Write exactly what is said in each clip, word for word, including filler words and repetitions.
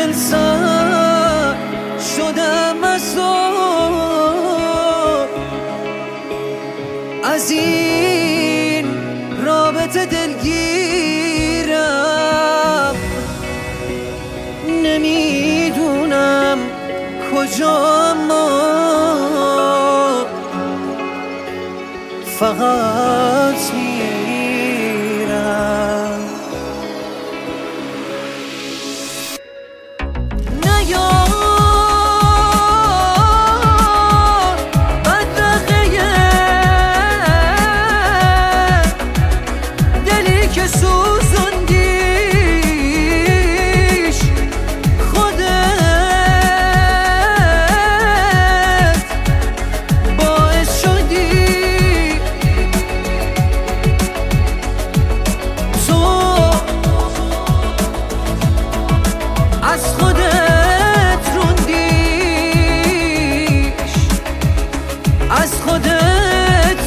دل سر شدم از از این رابطه دلگیرم، نمیدونم کجا، ما فقط میرم. نیار بدرقه دلی که سوزوندیش، خودت باعث شدی از خودت روندیش، از خودت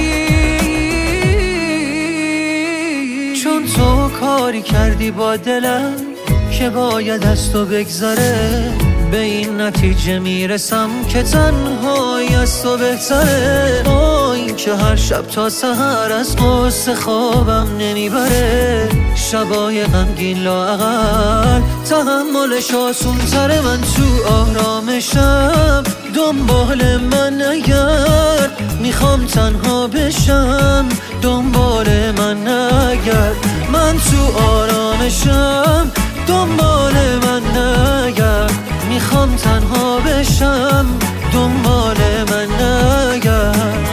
روندیش. چون تو کاری کردی با دلم که باید از تو بگذره، به این نتیجه میرسم که تنهایی از تو بهتره. با این که هر شب تا سحر از قصه خوابم نمیبره، شبای غمگین لااقل تحملش آسون تره. من تو آرامشم دنبال من نگرد، میخوام تنها بشم دنبال من نگرد. من تو آرامشم دنبال من نگرد، میخوام تنها بشم دنبال من نگرد.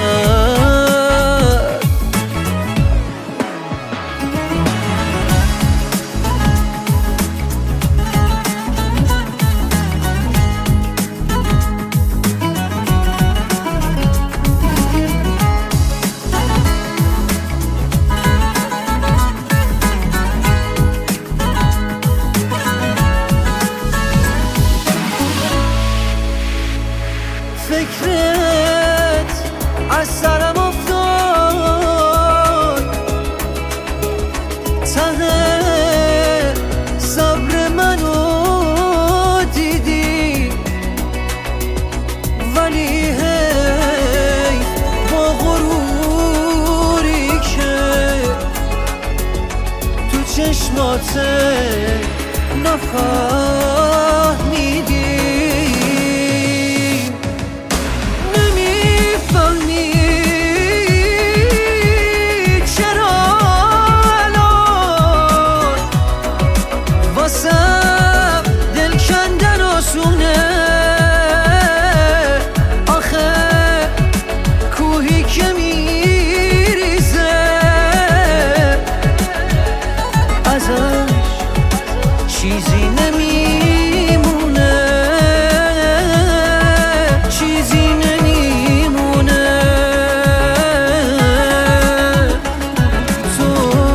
فکرت از سرم افتاد، ته صبر منو دیدی، ولی هی با غروری که تو چشمات نفهمیدی. دل کندن آسونه، آخه کوهی که میریزه ازش چیزی نمیمونه، چیزی نمیمونه. تو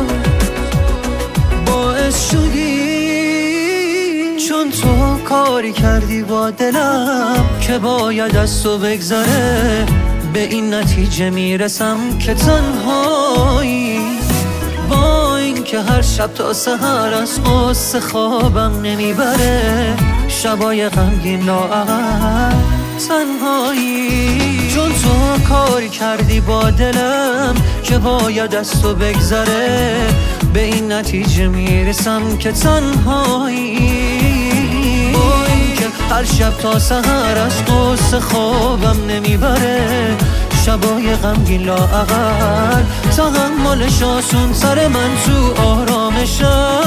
باعث شدی، چون تو کاری کردی با دلم که باید از تو بگذره، به این نتیجه میرسم که تنهایی. با این که هر شب تا سحر از قصه خوابم نمیبره، شبای غمگین لااقل تنهایی. چون تو کاری کردی با دلم که باید از تو بگذره، به این نتیجه میرسم که تنهایی. هر شب تا سحر از قصه خوابم نمیبره، شبای غمگین لااقل تحملش آسون سر. من تو آرامشم